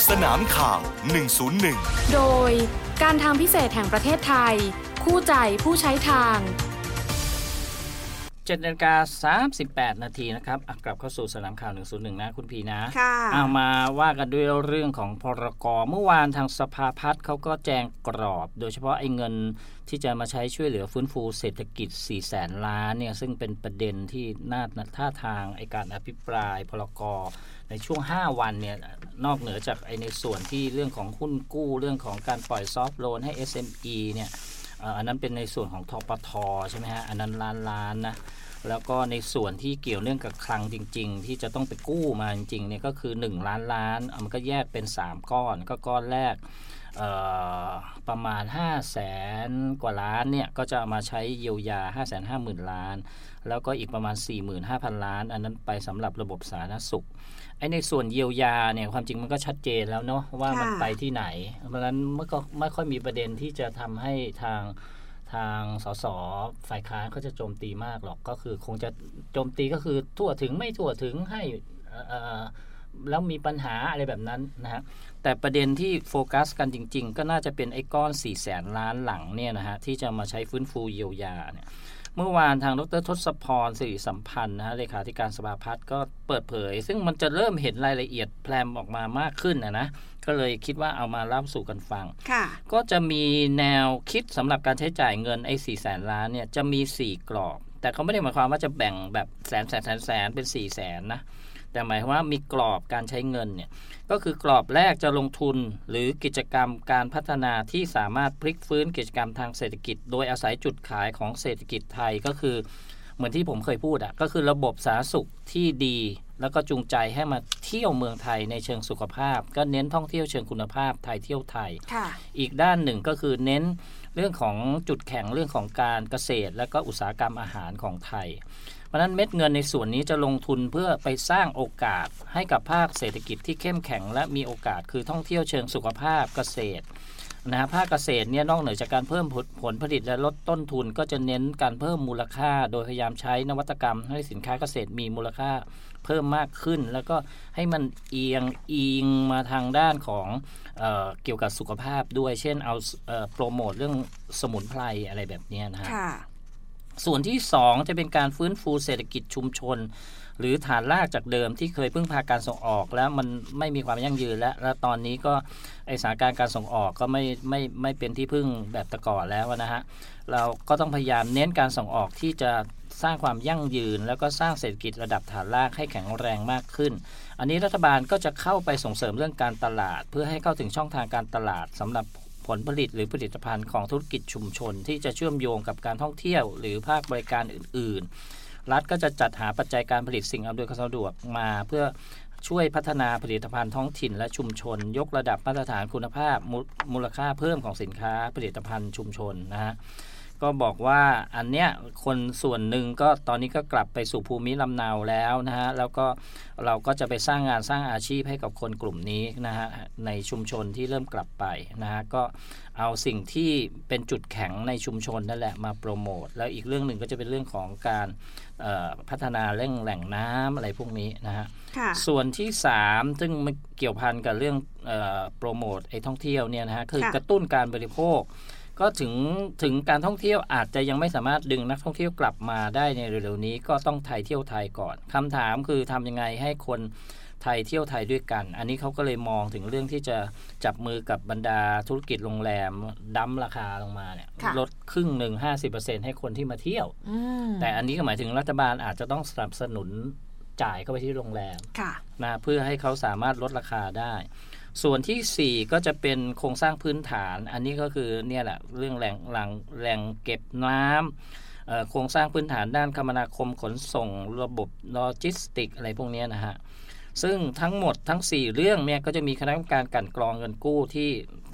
สนามข่าว101 โดยการทางพิเศษแห่งประเทศไทยคู่ใจผู้ใช้ทาง 7:38 นาทีนะครับกลับเข้าสู่สนามข่าว101นะคุณพีนะเอามาว่ากันด้วยเรื่องของพรก.เมื่อวานทางสภาพัฒน์เขาก็แจงกรอบโดยเฉพาะไอ้เงินที่จะมาใช้ช่วยเหลือฟื้นฟูเศรษฐกิจ 400,000 ล้านเนี่ยซึ่งเป็นประเด็นที่น่าท่าทางไอ้การอภิปรายพรก.ในช่วง5วันเนี่ยนอกเหนือจากไอ้ในส่วนที่เรื่องของหุ้นกู้เรื่องของการปล่อยซอฟท์โลนให้ SME เนี่ยอันนั้นเป็นในส่วนของทปท.ใช่ไหมฮะอันนั้นล้านนะแล้วก็ในส่วนที่เกี่ยวเนื่องกับคลังจริงๆที่จะต้องไปกู้มาจริงๆเนี่ยก็คือ1 ล้านมันก็แยกเป็น3ก้อนก็ก้อนแรกประมาณ500,000 กว่าล้านเนี่ยก็จะมาใช้เยียวยา 550,000 ล้านแล้วก็อีกประมาณ 45,000 ล้านอันนั้นไปสำหรับระบบสาธารณสุขไอ้ในส่วนเยียวยาเนี่ยความจริงมันก็ชัดเจนแล้วเนาะว่ามันไปที่ไหนเพราะฉะนั้นมันก็ไม่ค่อยมีประเด็นที่จะทำให้ทางสสฝ่ายค้านเขาจะโจมตีมากหรอกก็คือคงจะโจมตีก็คือทั่วถึงไม่ทั่วถึงให้แล้วมีปัญหาอะไรแบบนั้นนะฮะแต่ประเด็นที่โฟกัสกันจริงๆก็น่าจะเป็นไอ้ก้อน 400,000 ล้านหลังเนี่ยนะฮะที่จะมาใช้ฟื้นฟูเยียวยาเนี่ยเมื่อวานทางดร.ทศพร สิริสัมพันธ์นะฮะเลขาธิการสภาพัฒน์ก็เปิดเผยซึ่งมันจะเริ่มเห็นรายละเอียดแพรมออกมามากขึ้นนะก็เลยคิดว่าเอามาเล่าสู่กันฟังก็จะมีแนวคิดสำหรับการใช้จ่ายเงินไอ้ 400,000 ล้านเนี่ยจะมี4กรอบแต่เขาไม่ได้หมายความว่าจะแบ่งแบบแสนเป็น 400,000 นะแต่หมายความว่ามีกรอบการใช้เงินเนี่ยก็คือกรอบแรกจะลงทุนหรือกิจกรรมการพัฒนาที่สามารถพลิกฟื้นกิจกรรมทางเศรษฐกิจโดยอาศัยจุดขายของเศรษฐกิจไทยก็คือเหมือนที่ผมเคยพูดก็คือระบบสาธารณสุขที่ดีแล้วก็จูงใจให้มาเที่ยวเมืองไทยในเชิงสุขภาพก็เน้นท่องเที่ยวเชิงคุณภาพไทยเที่ยวไทยอีกด้านหนึ่งก็คือเน้นเรื่องของจุดแข็งเรื่องของการเกษตรและก็อุตสาหกรรมอาหารของไทยเพราะนั้นเม็ดเงินในส่วนนี้จะลงทุนเพื่อไปสร้างโอกาสให้กับภาคเศรษฐกิจที่เข้มแข็งและมีโอกาสคือท่องเที่ยวเชิงสุขภาพเกษตรนะฮะภาคเกษตรเนี่ยนอกเหนือจากการเพิ่มผลผลิตและลดต้นทุนก็จะเน้นการเพิ่มมูลค่าโดยพยายามใช้นวัตกรรมให้สินค้าเกษตรมีมูลค่าเพิ่มมากขึ้นแล้วก็ให้มันอิงมาทางด้านของเกี่ยวกับสุขภาพด้วยเช่นเอาโปรโมทเรื่องสมุนไพรอะไรแบบนี้นะฮะส่วนที่2จะเป็นการฟื้นฟูเศรษฐกิจชุมชนหรือฐานรากจากเดิมที่เคยพึ่งพาการส่งออกแล้วมันไม่มีความยั่งยืนแล้วตอนนี้ก็ไอสถานการณ์การส่งออกก็ไม่เป็นที่พึ่งแบบแต่ก่อนแล้วนะฮะเราก็ต้องพยายามเน้นการส่งออกที่จะสร้างความยั่งยืนแล้วก็สร้างเศรษฐกิจระดับฐานรากให้แข็งแรงมากขึ้นอันนี้รัฐบาลก็จะเข้าไปส่งเสริมเรื่องการตลาดเพื่อให้เข้าถึงช่องทางการตลาดสำหรับผลผลิตหรือผลิตภัณฑ์ของธุรกิจชุมชนที่จะเชื่อมโยงกับการท่องเที่ยวหรือภาคบริการอื่นๆรัฐก็จะจัดหาปัจจัยการผลิตสิ่งอำนวยความสะดวกมาเพื่อช่วยพัฒนาผลิตภัณฑ์ท้องถิ่นและชุมชนยกระดับมาตรฐานคุณภาพมูลค่าเพิ่มของสินค้าผลิตภัณฑ์ชุมชนนะฮะก็บอกว่าอันเนี้ยคนส่วนหนึ่งก็ตอนนี้ก็กลับไปสู่ภูมิลำเนาแล้วนะฮะแล้วก็เราก็จะไปสร้างงานสร้างอาชีพให้กับคนกลุ่มนี้นะฮะในชุมชนที่เริ่มกลับไปนะฮะก็เอาสิ่งที่เป็นจุดแข็งในชุมชนนั่นแหละมาโปรโมทแล้วอีกเรื่องหนึ่งก็จะเป็นเรื่องของการพัฒนาเรื่องแหล่งน้ำอะไรพวกนี้นะฮะส่วนที่3ซึ่งมันเกี่ยวพันกับเรื่องโปรโมทไอ้ท่องเที่ยวเนี่ยนะฮะคือกระตุ้นการบริโภคก็ถึงการท่องเที่ยวอาจจะยังไม่สามารถดึงนักท่องเที่ยวกลับมาได้ในเร็วๆนี้ก็ต้องไทยเที่ยวไทยก่อนคำถามคือทำยังไงให้คนไทยเที่ยวไทยด้วยกันอันนี้เขาก็เลยมองถึงเรื่องที่จะจับมือกับบรรดาธุรกิจโรงแรมดั้มราคาลงมาเนี่ยลดครึ่งหนึ่ง 50% ให้คนที่มาเที่ยวแต่อันนี้ก็หมายถึงรัฐบาลอาจจะต้องสนับสนุนจ่ายเข้าไปที่โรงแรมนะเพื่อให้เขาสามารถลดราคาได้ส่วนที่4ก็จะเป็นโครงสร้างพื้นฐานอันนี้ก็คือเนี่ยแหละเรื่องแหล่งเก็บน้ำโครงสร้างพื้นฐานด้านคมนาคมขนส่งระบบโลจิสติกอะไรพวกนี้นะฮะซึ่งทั้งหมดทั้ง4เรื่องเนี่ยก็จะมีคณะกรรมการกลั่นกรองเงินกู้ที่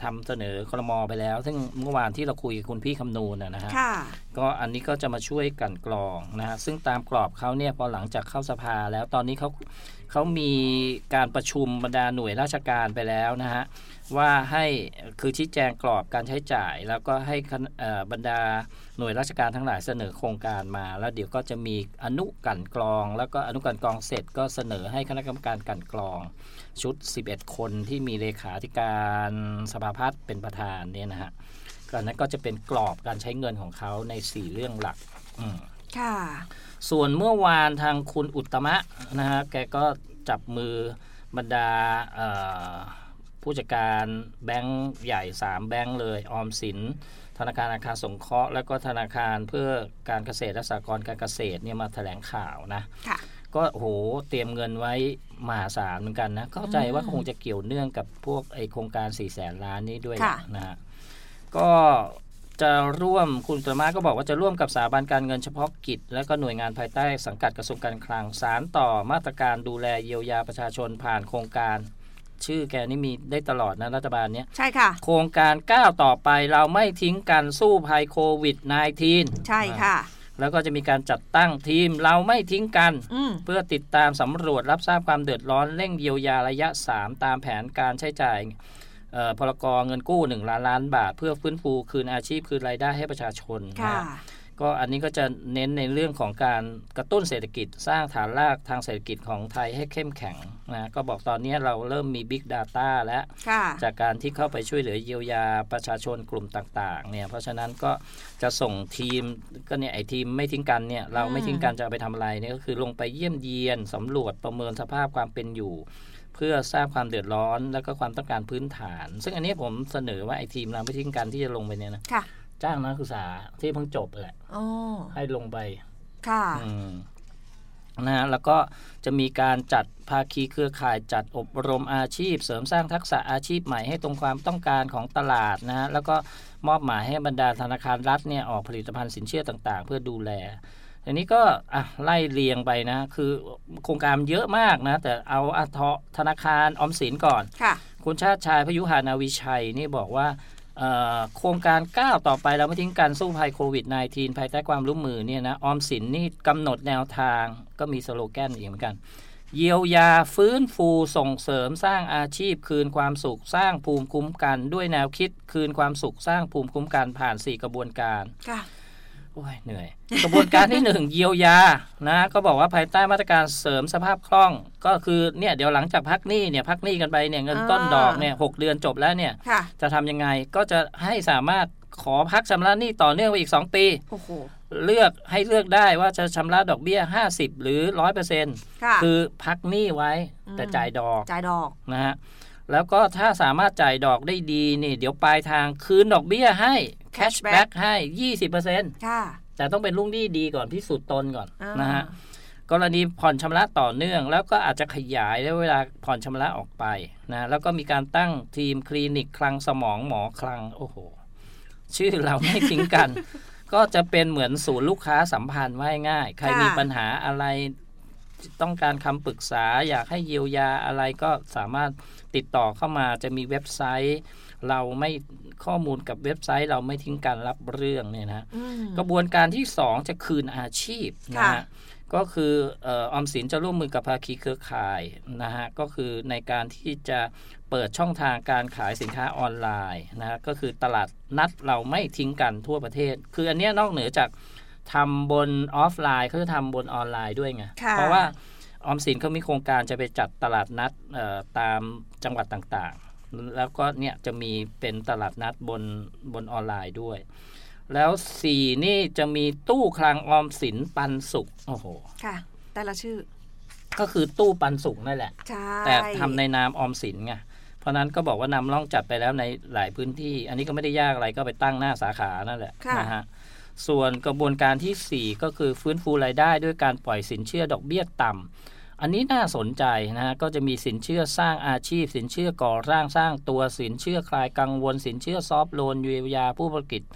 ทำเสนอครม.ไปแล้วซึ่งเมื่อวานที่เราคุยกับคุณพี่คำนูนนะฮะก็อันนี้ก็จะมาช่วยกันกรองนะฮะซึ่งตามกรอบเขาเนี่ยพอหลังจากเข้าสภาแล้วตอนนี้เขามีการประชุมบรรดาหน่วยราชการไปแล้วนะฮะว่าให้คือชี้แจงกรอบการใช้จ่ายแล้วก็ให้บรรดาหน่วยราชการทั้งหลายเสนอโครงการมาแล้วเดี๋ยวก็จะมีอนุกลั่นกรองแล้วก็อนุกลั่นกรองเสร็จก็เสนอให้คณะกรรมการกลั่นกรองชุด11คนที่มีเลขาธิการสภาพัฒน์เป็นประธานเนี่ยนะฮะก็นั้นก็จะเป็นกรอบการใช้เงินของเขาใน4เรื่องหลักค่ะส่วนเมื่อวานทางคุณอุตตมะนะฮะแกก็จับมือบรรดาผู้จัดการแบงก์ใหญ่3แบงก์เลยออมสินธนาคารอาคารสงเคราะห์แล้วก็ธนาคารเพื่อการเกษตรและสหกรณ์การเกษตรเนี่ยมาแถลงข่าวนะก็โหเตรียมเงินไว้มหาศาลเหมือนกันนะเข้าใจว่าคงจะเกี่ยวเนื่องกับพวกไอโครงการ 400,000 ล้านนี้ด้วยนะฮะก็จะร่วมคุณอุตตมะก็บอกว่าจะร่วมกับสถาบันการเงินเฉพาะกิจและก็หน่วยงานภายใต้สังกัดกระทรวงการคลังสานต่อมาตรการดูแลเยียวยาประชาชนผ่านโครงการชื่อแกนี่มีได้ตลอดนะรัฐบาลเนี้ยใช่ค่ะโครงการก้าวต่อไปเราไม่ทิ้งกันสู้ภัยโควิด -19 ใช่ค่ะแล้วก็จะมีการจัดตั้งทีมเราไม่ทิ้งกันเพื่อติดตามสำรวจรับทราบความเดือดร้อนเร่งเยียวยาระยะ3ตามแผนการใช้จ่ายพรก.เงินกู้1 ล้านบาทเพื่อฟื้นฟูคืนอาชีพคืนรายได้ให้ประชาชนนะก็อันนี้ก็จะเน้นในเรื่องของการกระตุ้นเศรษฐกิจสร้างฐานรากทางเศรษฐกิจของไทยให้เข้มแข็งนะก็บอกตอนนี้เราเริ่มมี Big Data แล้วจากการที่เข้าไปช่วยเหลือเยียวยาประชาชนกลุ่มต่างๆเนี่ยเพราะฉะนั้นก็จะส่งทีมก็เนี่ยไอ้ทีมไม่ทิ้งกันเนี่ยเราไม่ทิ้งกันจะไปทำอะไรเนี่ยก็คือลงไปเยี่ยมเยียนสำรวจประเมินสภาพความเป็นอยู่เพื่อทราบความเดือดร้อนแล้วก็ความต้องการพื้นฐานซึ่งอันนี้ผมเสนอว่าไอ้ทีมเราไม่ทิ้งกันที่จะลงไปเนี่ยนะจ้างนักศึกษาที่เพิ่งจบแหละให้ลงไปค่ะนะแล้วก็จะมีการจัดภาคีเครือข่ายจัดอบรมอาชีพเสริมสร้างทักษะอาชีพใหม่ให้ตรงความต้องการของตลาดนะแล้วก็มอบหมายให้บรรดาธนาคารรัฐเนี่ยออกผลิตภัณฑ์สินเชื่อต่างๆเพื่อดูแลอันนี้ก็ไล่เรียงไปนะคือโครงการเยอะมากนะแต่เอาธนาคารออมสินก่อนคุณชาติชายพยุหานาวิชัยนี่บอกว่าโครงการก้าวต่อไปเราไม่ทิ้งการสู้ภัยโควิด -19 ภายใต้ความร่วมมือเนี่ยนะออมสินนี่กำหนดแนวทางก็มีสโลแกนอีกเหมือนกันเยียวยาฟื้นฟูส่งเสริมสร้างอาชีพคืนความสุขสร้างภูมิคุ้มกันด้วยแนวคิดคืนความสุขสร้างภูมิคุ้มกันผ่าน4กระบวนการโอ้ยเหนื่อยกระบวนการที่1เยียวยานะก็บอกว่าภายใต้มาตรการเสริมสภาพคล่องก็คือเนี่ยเดี๋ยวหลังจากพักหนี้กันไปเนี่ยเงินต้นดอกเนี่ย6เดือนจบแล้วเนี่ยจะทำยังไงก็จะให้สามารถขอพักชำระหนี้ต่อเนื่องไปอีก2ปีเลือกได้ว่าจะชำระดอกเบี้ย50หรือ 100% คือพักหนี้ไว้แต่จ่ายดอกนะฮะแล้วก็ถ้าสามารถจ่ายดอกได้ดีนี่เดี๋ยวปลายทางคืนดอกเบี้ยให้แคชแบ็กให้ 20% แต่ต้องเป็นลูกหนี้ดีก่อนพิสูจน์ตนก่อนนะฮะกรณีผ่อนชำระต่อเนื่องแล้วก็อาจจะขยายได้เวลาผ่อนชำระออกไปนะแล้วก็มีการตั้งทีมคลินิกคลังสมองหมอคลังโอ้โหชื่อเราไม่ทิ้งกัน ก็จะเป็นเหมือนศูนย์ลูกค้าสัมพันธ์ว่าง่ายใครมีปัญหาอะไรต้องการคำปรึกษาอยากให้เยียวยาอะไรก็สามารถติดต่อเข้ามาจะมีเว็บไซต์เราไม่ข้อมูลกับเว็บไซต์เราไม่ทิ้งการรับเรื่องเนี่ยนะกระบวนการที่2จะคืนอาชีพนะฮะก็คือออมสินจะร่วมมือกับภาคีเครือข่ายนะฮะก็คือในการที่จะเปิดช่องทางการขายสินค้าออนไลน์นะฮะก็คือตลาดนัดเราไม่ทิ้งกันทั่วประเทศคืออันนี้นอกเหนือจากทำบนออฟไลน์เขาจะทำบนออนไลน์ด้วยไงเพราะว่าออมสินเขามีโครงการจะไปจัดตลาดนัดตามจังหวัดต่างๆแล้วก็เนี่ยจะมีเป็นตลาดนัดบนออนไลน์ด้วยแล้ว4นี่จะมีตู้คลังออมสินปันสุขโอ้โหค่ะแต่ละชื่อก็คือตู้ปันสุขนั่นแหละแต่ทำในนามออมสินไงเพราะนั้นก็บอกว่านำร่องจัดไปแล้วในหลายพื้นที่อันนี้ก็ไม่ได้ยากอะไรก็ไปตั้งหน้าสาขานั่นแหละนะฮะส่วนกระบวนการที่4ก็คือฟื้นฟูรายได้ด้วยการปล่อยสินเชื่อดอกเบี้ยต่ำอันนี้น่าสนใจนะฮะก็จะมีสินเชื่อสร้างอาชีพสินเชื่อก่อร่างสร้างตัวสินเชื่อคลายกังวลสินเชื่อซอฟท์โลนเยียวยาผู้ประกอบ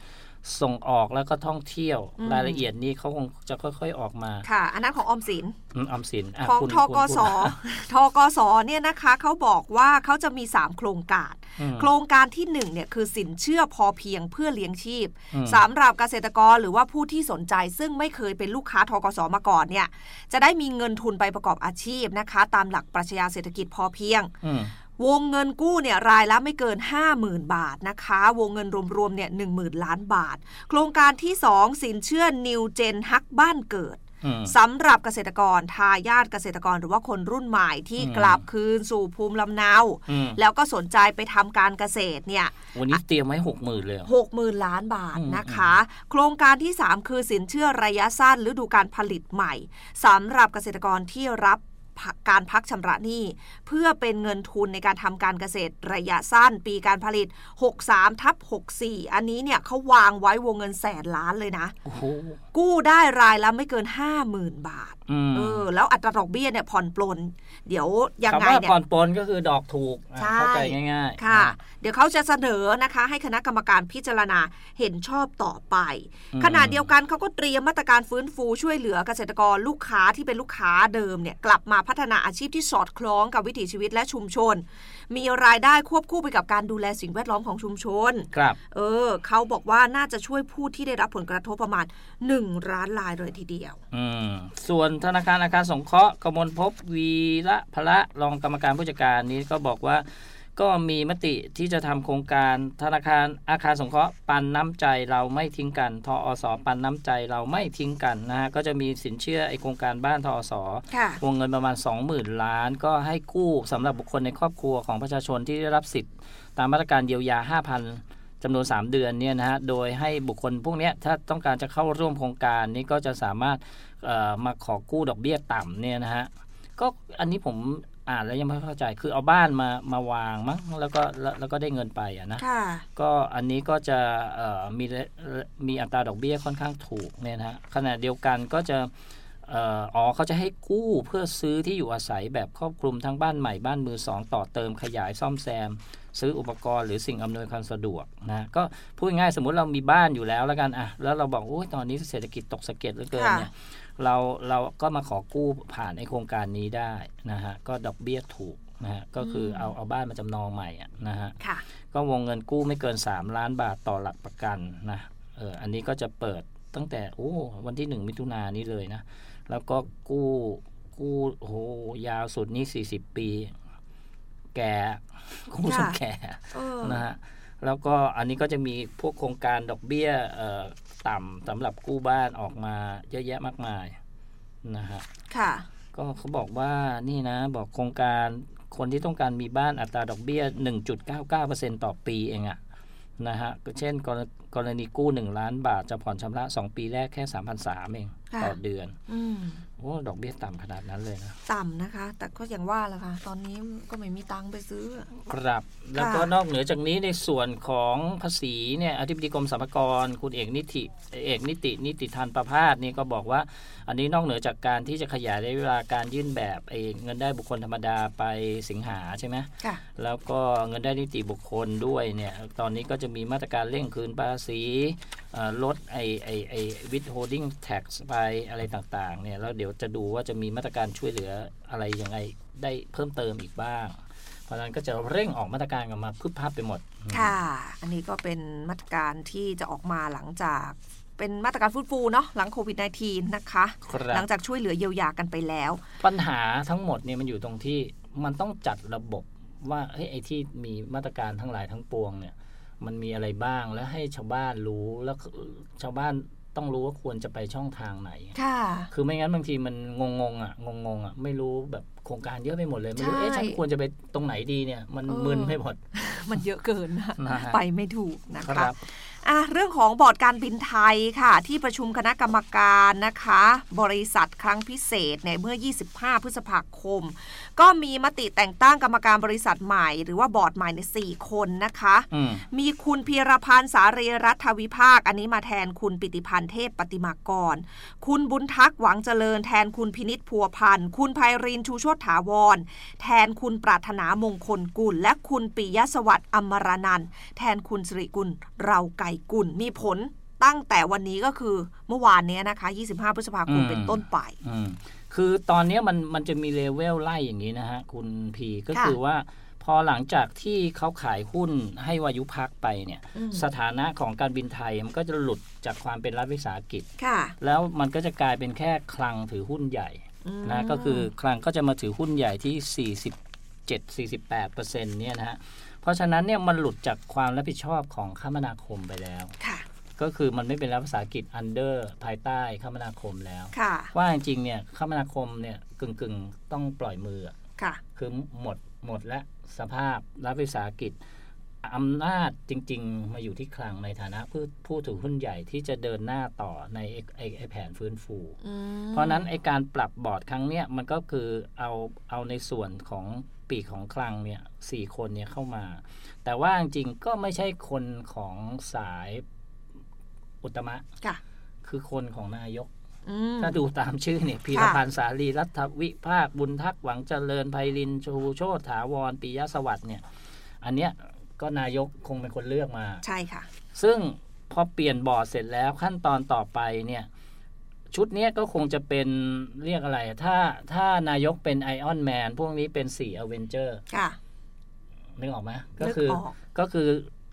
ส่งออกแล้วก็ท่องเที่ยวรายละเอียดนี้เขาคงจะค่อยๆออกมาค่ะอันนั้นของออมสินของธกสธกสเนี่ยนะคะเขาบอกว่าเขาจะมี3โครงการโครงการที่1เนี่ยคือสินเชื่อพอเพียงเพื่อเลี้ยงชีพสำหรับเกษตรกรหรือว่าผู้ที่สนใจซึ่งไม่เคยเป็นลูกค้าธกสมาก่อนเนี่ยจะได้มีเงินทุนไปประกอบอาชีพนะคะตามหลักปรัชญาเศรษฐกิจพอเพียงวงเงินกู้เนี่ยรายละไม่เกิน 50,000 บาทนะคะวงเงินรวมๆเนี่ย 10,000 ล้านบาทโครงการที่2สินเชื่อ New Gen ฮักบ้านเกิดสำหรับเกษตรกรทายาทเกษตรกรหรือว่าคนรุ่นใหม่ที่กลับคืนสู่ภูมิลำเนาแล้วก็สนใจไปทำการเกษตรเนี่ยวันนี้เตรียมไว้ 60,000 เลย 60,000 ล้านบาทนะคะโครงการที่3คือสินเชื่อระยะสั้นฤดูการผลิตใหม่สำหรับเกษตรกรที่รับการพักชำระหนี้เพื่อเป็นเงินทุนในการทำการเกษตรระยะสั้นปีการผลิต 63/64 อันนี้เนี่ยเขาวางไว้วงเงินแสนล้านเลยนะกู้ได้รายละไม่เกิน 50,000 บาทแล้วอัตราดอกเบี้ยเนี่ยผ่อนปลนเดี๋ยวยังไงเนี่ยผ่อนปลนก็คือดอกถูกเข้าใจง่ายๆค่ะเดี๋ยวเขาจะเสนอนะคะให้คณะกรรมการพิจารณาเห็นชอบต่อไปขณะเดียวกันเขาก็เตรียมมาตรการฟื้นฟูช่วยเหลือเกษตรกรลูกค้าที่เป็นลูกค้าเดิมเนี่ยกลับมาพัฒนาอาชีพที่สอดคล้องกับวิถีชีวิตและชุมชนมีรายได้ควบคู่ไปกับการดูแลสิ่งแวดล้อมของชุมชนครับเขาบอกว่าน่าจะช่วยผู้ที่ได้รับผลกระทบประมาณ1 ล้านรายเลยทีเดียวส่วนธนาคารอาคารสงเคราะห์กมลภพวีระพละรองกรรมการผู้จัดการนี้ก็บอกว่าก็มีมติที่จะทำโครงการธนาคารอาคารสงเคราะห์ปันน้ำใจเราไม่ทิ้งกันทอสปันน้ำใจเราไม่ทิ้งกันนะฮะก็จะมีสินเชื่อโครงการบ้านทอสวงเงินประมาณ 20,000 ล้านก็ให้กู้สำหรับบุคคลในครอบครัวของประชาชนที่ได้รับสิทธิ์ตามมาตรการเยียวยา 5,000 จำนวน 3 เดือนเนี่ยนะฮะโดยให้บุคคลพวกนี้ถ้าต้องการจะเข้าร่วมโครงการนี้ก็จะสามารถมาขอกู้ดอกเบี้ยต่ำเนี่ยนะฮะก็อันนี้ผมอ่านแล้วยังไม่เข้าใจคือเอาบ้านมาวางมั้งแล้วก็ได้เงินไปนะก็อันนี้ก็จะมีอัตราดอกเบี้ยค่อนข้างถูกเนี่ยนะฮะขณะเดียวกันก็จะเขาจะให้กู้เพื่อซื้อที่อยู่อาศัยแบบครอบคลุมทั้งบ้านใหม่บ้านมือสองต่อเติมขยายซ่อมแซมซื้ออุปกรณ์หรือสิ่งอำนวยความสะดวกนะก็พูดง่ายสมมุติเรามีบ้านอยู่แล้วกันแล้วเราบอกโอ้ยตอนนี้เศรษฐกิจตกสะเก็ดเหลือเกินเนี่ยเราก็มาขอกู้ผ่านโครงการนี้ได้นะฮะก็ดอกเบี้ยถูกนะฮะก็คือเอาบ้านมาจำนองใหม่นะฮะก็วงเงินกู้ไม่เกิน3 ล้านบาทต่อหลักประกันนะอันนี้ก็จะเปิดตั้งแต่วันที่1 มิถุนายนนี้เลยนะแล้วก็กู้ยาวสุดนี่40 ปีแก่กู้จนแก่นะฮะแล้วก็อันนี้ก็จะมีพวกโครงการดอกเบี้ยต่ำสำหรับกู้บ้านออกมาเยอะแยะมากมายนะฮะค่ะก็เขาบอกว่านี่นะบอกโครงการคนที่ต้องการมีบ้านอัตราดอกเบี้ย 1.99% ต่อปีเองนะฮะเช่นกรณีกู้1 ล้านบาทจะผ่อนชำระ2 ปีแรกแค่ 3,300 เองต่อเดือนดอกเบี้ยต่ำขนาดนั้นเลยนะต่ำนะคะแต่ก็อย่างว่าแหละค่ะตอนนี้ก็ไม่มีตังค์ไปซื้อครับแล้วก็นอกเหนือจากนี้ในส่วนของภาษีเนี่ยอธิบดีกรมสรรพากรคุณเอกนิติทันประภาสนี่ก็บอกว่าอันนี้นอกเหนือจากการที่จะขยายระยะเวลาการยื่นแบบเงินได้บุคคลธรรมดาไปสิงหาใช่ไหมแล้วก็เงินได้นิติบุคคลด้วยเนี่ยตอนนี้ก็จะมีมาตรการเร่งคืนภาษีลดwithholding tax ไปอะไรต่างๆเนี่ยแล้วเดี๋ยวจะดูว่าจะมีมาตรการช่วยเหลืออะไรยังไงได้เพิ่มเติมอีกบ้างเพราะฉะนั้นก็จะเร่งออกมาตรการกันมาพึบพับไปหมดค่ะอันนี้ก็เป็นมาตรการที่จะออกมาหลังจากเป็นมาตรการฟื้นฟูเนาะหลังโควิด -19 นะคะหลังจากช่วยเหลือเยียวยากันไปแล้วปัญหาทั้งหมดเนี่ยมันอยู่ตรงที่มันต้องจัดระบบว่าไอ้ที่มีมาตรการทั้งหลายทั้งปวงเนี่ยมันมีอะไรบ้างแล้วให้ชาวบ้านรู้แล้วชาวบ้านต้องรู้ว่าควรจะไปช่องทางไหนคือไม่งั้นบางทีมันงงไม่รู้แบบโครงการเยอะไปหมดเลยไม่รู้ฉันควรจะไปตรงไหนดีเนี่ยมันมึนไปหมดมันเยอะเกินไปไม่ถูกนะคะเรื่องของบอร์ดการบินไทยค่ะที่ประชุมคณะกรรมการนะคะบริษัทครั้งพิเศษในเมื่อ25 พฤษภาคมก็มีมติแต่งตั้งกรรมการบริษัทใหม่หรือว่าบอร์ดใหม่ใน4 คนนะคะมีคุณพีรพันธ์สารีรัฐวิภาคอันนี้มาแทนคุณปิติพันธ์เทพปฏิมากรคุณบุญทักษ์หวังเจริญแทนคุณพินิจพัวพันธ์คุณไพรินทร์ชูโชติถาวรแทนคุณปรารถนามงคลกุลและคุณปิยสวัสดิ์อมรนันท์แทนคุณสิริกุลเราไก่กุลมีผลตั้งแต่วันนี้ก็คือเมื่อวานนี้นะคะ25พฤษภาคมเป็นต้นไปคือตอนนี้มันจะมีเลเวลไล่อย่างนี้นะฮะคุณพีก็คือว่าพอหลังจากที่เขาขายหุ้นให้วายุพักไปเนี่ยสถานะของการบินไทยมันก็จะหลุดจากความเป็นรัฐวิสาหกิจแล้วมันก็จะกลายเป็นแค่คลังถือหุ้นใหญ่นะก็คือคลังก็จะมาถือหุ้นใหญ่ที่47-48%เนี่ยนะฮะเพราะฉะนั้นเนี่ยมันหลุดจากความรับผิดชอบของคมนาคมไปแล้วก็คือมันไม่เป็นรัฐวิสาหกิจอันเดอร์ภายใต้คมนาคมแล้วว่าจริงๆเนี่ยคมนาคมเนี่ยกึ่งต้องปล่อยมือคือหมดและสภาพรัฐวิสาหกิจอำนาจจริงๆมาอยู่ที่คลังในฐานะผู้ถือหุ้นใหญ่ที่จะเดินหน้าต่อในไอ้แผนฟื้นฟูเพราะนั้นไอ้การปรับบอร์ดครั้งเนี้ยมันก็คือเอาในส่วนของปีกของคลังเนี่ย4คนเนี่ยเข้ามาแต่ว่าจริงๆก็ไม่ใช่คนของสายอุตมะคือคนของนายกถ้าดูตามชื่อเนี่ยพีรพันธ์สาลีรัฐวิภาคบุญทักษ์หวังเจริญไพลินชูโชติถาวรปิยสวัสดิ์เนี่ยอันเนี้ยก็นายกคงเป็นคนเลือกมาใช่ค่ะซึ่งพอเปลี่ยนบอร์ดเสร็จแล้วขั้นตอนต่อไปเนี่ยชุดนี้ก็คงจะเป็นเรียกอะไรถ้านายกเป็นไอออนแมนพวกนี้เป็น4อเวนเจอร์นึกออกไหมก็คือ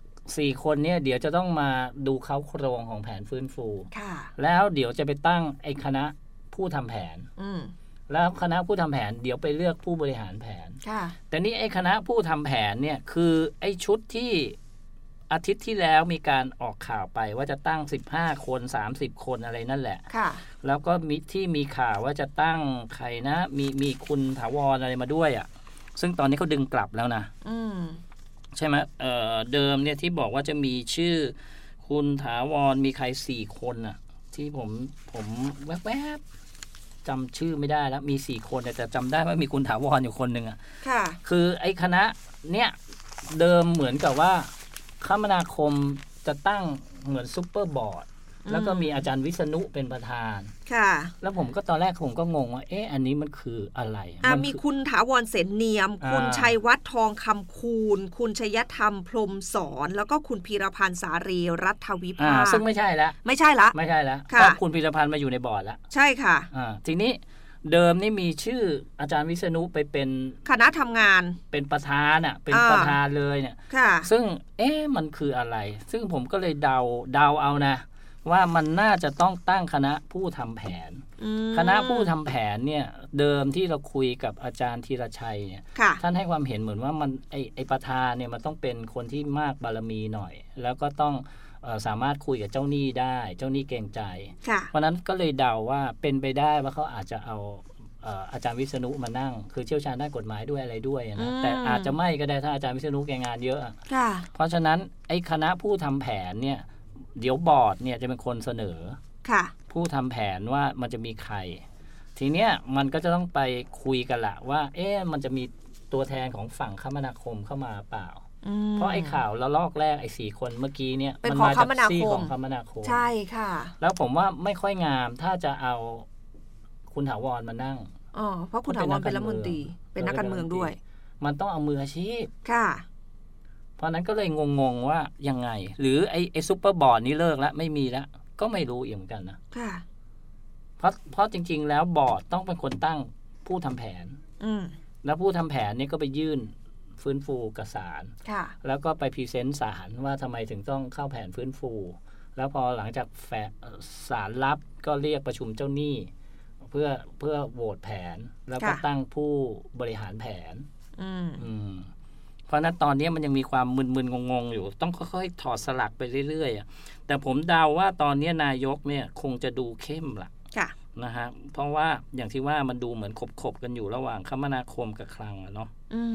4คนเนี่ยเดี๋ยวจะต้องมาดูเขาโครงของแผนฟื้นฟูแล้วเดี๋ยวจะไปตั้งไอ้คณะผู้ทำแผนแล้วคณะผู้ทำแผนเดี๋ยวไปเลือกผู้บริหารแผนแต่นี่ไอ้คณะผู้ทำแผนเนี่ยคือไอ้ชุดที่อาทิตย์ที่แล้วมีการออกข่าวไปว่าจะตั้ง15คน30คนอะไรนั่นแหละแล้วก็มีข่าวว่าจะตั้งใครนะมีคุณถาวรอะไรมาด้วยอ่ะซึ่งตอนนี้เขาดึงกลับแล้วนะใช่ไหมเดิมเนี่ยที่บอกว่าจะมีชื่อคุณถาวรมีใคร4คนอ่ะที่ผมแวบๆจำชื่อไม่ได้แล้วมี4คนแต่จำได้ว่ามีคุณถาวรอยู่คนหนึ่งอ่ะคือไอ้คณะเนี่ยเดิมเหมือนกับว่าคมนาคมจะตั้งเหมือนซุปเปอร์บอร์ดแล้วก็มีอาจารย์วิษณุเป็นประธานแล้วผมก็ตอนแรกผมก็งงว่าอันนี้มันคืออะไรมีคุณถาวรเสนเนียมคุณชัยวัฒน์ทองคำคูณคุณชยธรรมพรหมสอนแล้วก็คุณพีรพันธ์สารีรัฐวิภาซึ่งไม่ใช่แล้วไม่ใช่แล้วเพราะคุณพีรพันธ์มาอยู่ในบอร์ดแล้วใช่ค่ะทีนี้เดิมนี่มีชื่ออาจารย์วิษณุไปเป็นคณะทำงานเป็นประธานเป็นประธานเลยเนี่ยซึ่งมันคืออะไรซึ่งผมก็เลยเดาเอานะว่ามันน่าจะต้องตั้งคณะผู้ทำแผนคณะผู้ทำแผนเนี่ยเดิมที่เราคุยกับอาจารย์ธีรชัยเนี่ยท่านให้ความเห็นเหมือนว่ามันไอประธานเนี่ยมันต้องเป็นคนที่มากบารมีหน่อยแล้วก็ต้องสามารถคุยกับเจ้าหนี้ได้เจ้าหนี้เกรงใจเพราะนั้นก็เลยเดาว่าเป็นไปได้ว่าเขาอาจจะเอาอาจารย์วิษณุมานั่งคือเชี่ยวชาญด้านกฎหมายด้วยอะไรด้วยนะแต่อาจจะไม่ก็ได้ถ้าอาจารย์วิษณุแกงานเยอะเพราะฉะนั้นไอ้คณะผู้ทำแผนเนี่ยเดี๋ยวบอร์ดเนี่ยจะเป็นคนเสนอผู้ทำแผนว่ามันจะมีใครทีเนี้ยมันก็จะต้องไปคุยกันละว่ามันจะมีตัวแทนของฝั่งคมนาคมเข้ามาเปล่าเพราะไอ้ข่าวละลอกแรกไอ้4คนเมื่อกี้เนี่ยมันมาจากซี่ของคมนาคมใช่ค่ะแล้วผมว่าไม่ค่อยงามถ้าจะเอาคุณถาวรมานั่งเพราะคุณถาวรเป็นรัฐมนตรีเป็นนักการเมืองด้วยมันต้องเอามืออาชีพค่ะเพราะนั้นก็เลยงงว่ายังไงหรือไอ้ซุปเปอร์บอร์ดนี้เลิกแล้วไม่มีแล้วก็ไม่รู้อีกเหมือนกันนะค่ะเพราะจริงๆแล้วบอร์ดต้องเป็นคนตั้งผู้ทำแผนแล้วผู้ทำแผนนี่ก็ไปยื่นฟื้นฟูกับศาลแล้วก็ไปพรีเซนต์ศาลว่าทำไมถึงต้องเข้าแผนฟื้นฟูแล้วพอหลังจากศาลรับก็เรียกประชุมเจ้าหนี้เพื่อโหวตแผนแล้วก็ตั้งผู้บริหารแผนเพราะนั้นตอนนี้มันยังมีความมึนๆงงๆอยู่ต้องค่อยๆถอดสลักไปเรื่อยๆแต่ผมเดาว่าตอนนี้นายกเนี่ยคงจะดูเข้มล่ะนะฮะเพราะว่าอย่างที่ว่ามันดูเหมือนขบกันอยู่ระหว่างคมนาคมกับคลังเนาะ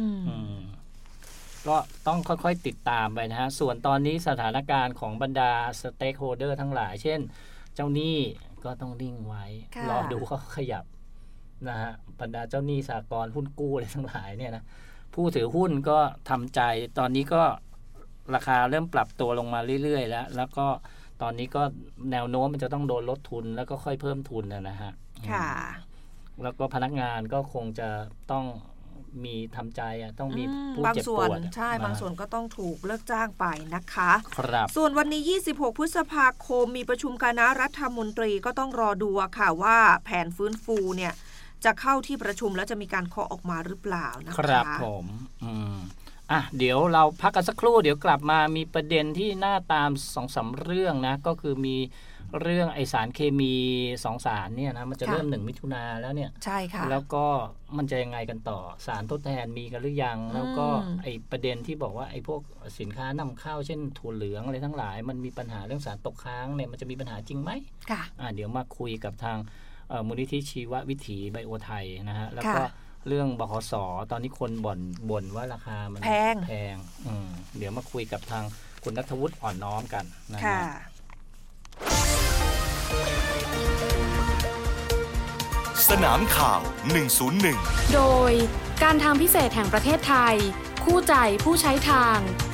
ก็ต้องค่อยๆติดตามไปนะฮะส่วนตอนนี้สถานการณ์ของบรรดาสเต็กโฮลเดอร์ทั้งหลายเช่นเจ้าหนี้ก็ต้องนิ่งไว้รอดูเขาขยับนะฮะบรรดาเจ้าหนี้สหกรณ์หุ้นกู้อะไรทั้งหลายเนี่ยนะผู้ถือหุ้นก็ทำใจตอนนี้ก็ราคาเริ่มปรับตัวลงมาเรื่อยๆแล้วก็ตอนนี้ก็แนวโน้มมันจะต้องโดนลดทุนแล้วก็ค่อยเพิ่มทุนนะฮะค่ะแล้วก็พนักงานก็คงจะต้องมีทำใจต้องมีผู้เจ็บปวดใช่บางส่วนก็ต้องถูกเลิกจ้างไปนะคะครับส่วนวันนี้26พฤษภาคมมีประชุมคณะรัฐมนตรีก็ต้องรอดูค่ะว่าแผนฟื้นฟูเนี่ยจะเข้าที่ประชุมแล้วจะมีการเคาะออกมาหรือเปล่านะคะครับผมเดี๋ยวเราพักกันสักครู่เดี๋ยวกลับมามีประเด็นที่น่าตาม 2-3 เรื่องนะก็คือมีเรื่องไอสารเคมี2สารเนี่ยนะมันจะเริ่ม1มิถุนายนแล้วเนี่ยใช่ค่ะแล้วก็มันจะยังไงกันต่อสารทดแทนมีกันหรือยังแล้วก็ไอประเด็นที่บอกว่าไอพวกสินค้านำเข้าเช่นถั่วเหลืองอะไรทั้งหลายมันมีปัญหาเรื่องสารตกค้างเนี่ยมันจะมีปัญหาจริงไหมค่ะเดี๋ยวมาคุยกับทางมูลนิธิชีววิถีไบโอไทยนะฮะแล้วก็เรื่องบขส.ตอนนี้คนบ่นว่าราคามันแพงเดี๋ยวมาคุยกับทางคุณณัฐวุฒิอ่อนน้อมกันนะฮะสนามข่าว101 โดยการทางพิเศษแห่งประเทศไทยคู่ใจผู้ใช้ทาง